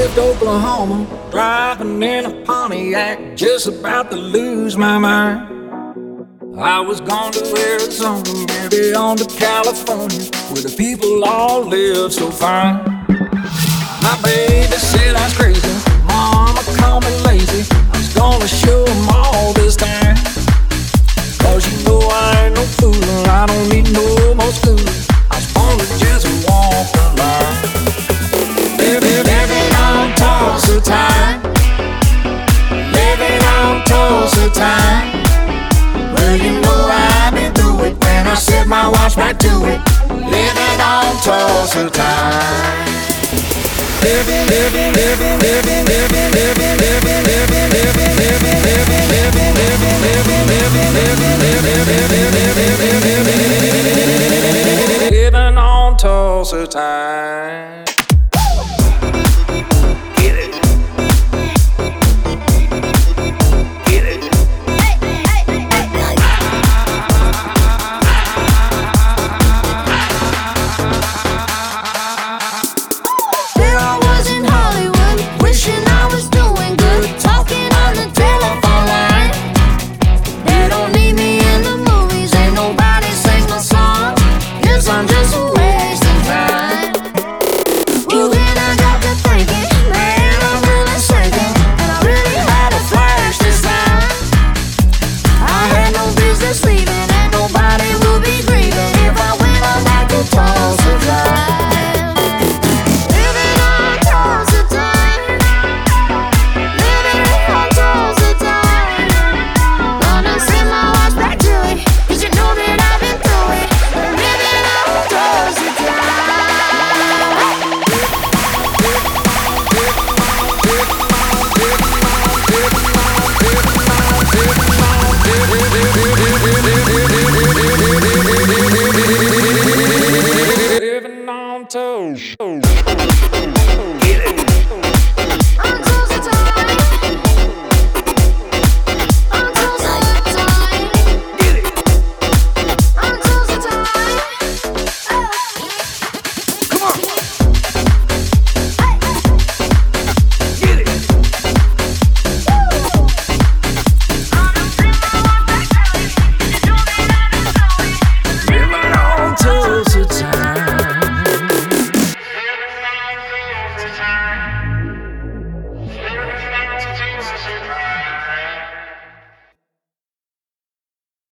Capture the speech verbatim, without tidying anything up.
left Oklahoma, driving in a Pontiac, just about to lose my mind. I was gone to Arizona, maybe on to California, where the people all live so fine. My baby said I was crazy, mama called me lazy. I was gonna show 'em all this time.